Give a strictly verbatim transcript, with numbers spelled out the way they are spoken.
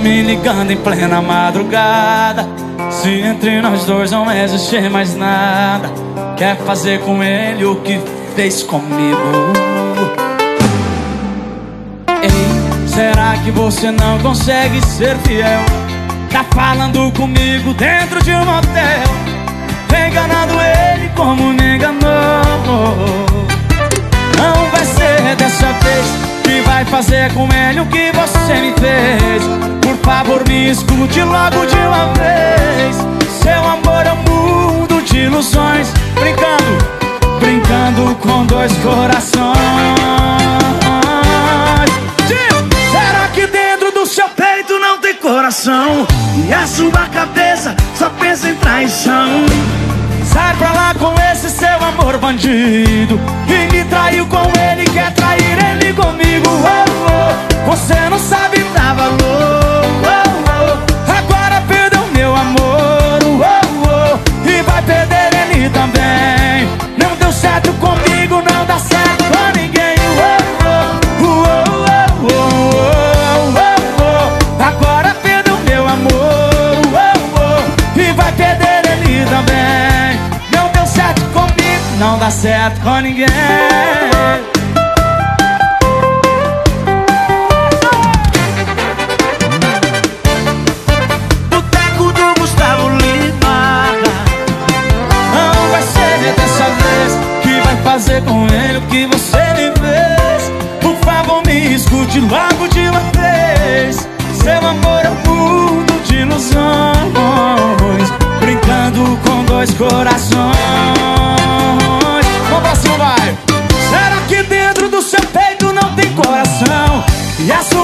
me ligando em plena madrugada. Se entre nós dois não existir mais nada, quer fazer com ele o que fez comigo. Ei, será que você não consegue ser fiel? Tá falando comigo dentro de um motel, enganando ele como me enganou. Não vai ser dessa vez que vai fazer com ele o que você me fez. Por favor, me escute logo de uma vez. Seu amor é um mundo de ilusões, brincando, brincando com dois corações. Será que dentro do seu peito não tem coração? E a sua cabeça só pensa em traição? Sai pra lá com esse seu amor bandido, que me traiu com ele, quer trair ele comigo. Oh, oh, você não sabe dar valor. Oh, oh, agora perdeu meu amor. Oh, oh, e vai perder ele também. Não deu certo comigo, não dá certo com ninguém. Oh, oh, oh, oh, oh, oh, oh, agora perdeu meu amor. Oh, oh, e vai perder ele também. Não dá certo com ninguém. Boteco do Gustavo Lima. Não vai ser dessa vez que vai fazer com ele o que você me fez. Por favor, me escute logo de uma vez. Seu amor é um mundo de ilusões, brincando com dois corações. Vamos pra cima, vai! Será que dentro do seu peito não tem coração? E a sua